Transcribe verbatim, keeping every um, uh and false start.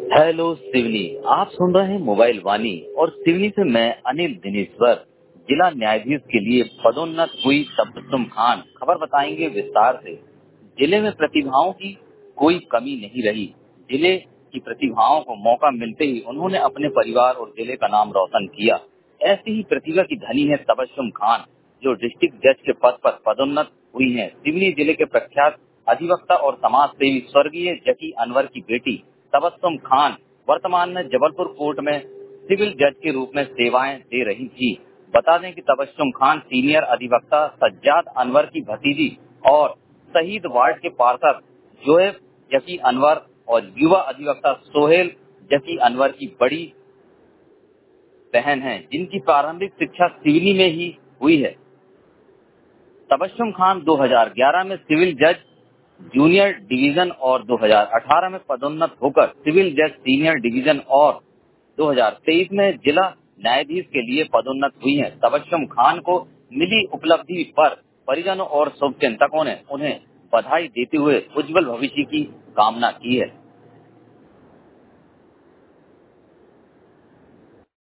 Hello Seoni, आप सुन रहे हैं मोबाइल वाणी और सिवनी से मैं अनिल दिनेश्वर। जिला न्यायाधीश के लिए पदोन्नत हुई तबस्सुम खान, खबर बताएंगे विस्तार से। जिले में प्रतिभाओं की कोई कमी नहीं रही। जिले की प्रतिभाओं को मौका मिलते ही उन्होंने अपने परिवार और जिले का नाम रोशन किया। ऐसी ही प्रतिभा की धनी है तबस्सुम खान, जो डिस्ट्रिक्ट जज के पद पर पदोन्नत हुई हैं। सिवनी जिले के प्रख्यात अधिवक्ता और समाज सेवी स्वर्गीय जकी अनवर की बेटी तबस्सुम खान वर्तमान में जबलपुर कोर्ट में सिविल जज के रूप में सेवाएं दे रही थी। बता दें कि तबस्सुम खान सीनियर अधिवक्ता सज्जाद अनवर की भतीजी और शहीद वार्ड के पार्षद जोएब जकी अनवर और युवा अधिवक्ता सोहेल जकी अनवर की बड़ी बहन हैं, जिनकी प्रारंभिक शिक्षा सिवनी में ही हुई है। तबस्सुम खान दो हज़ार ग्यारह में सिविल जज जूनियर डिवीजन और दो हज़ार अठारह में पदोन्नत होकर सिविल जज सीनियर डिवीजन और दो हज़ार तेईस में जिला न्यायाधीश के लिए पदोन्नत हुई हैं। तबस्सुम खान को मिली उपलब्धि पर परिजनों और शुभचिंतकों ने उन्हें बधाई देते हुए उज्जवल भविष्य की कामना की है।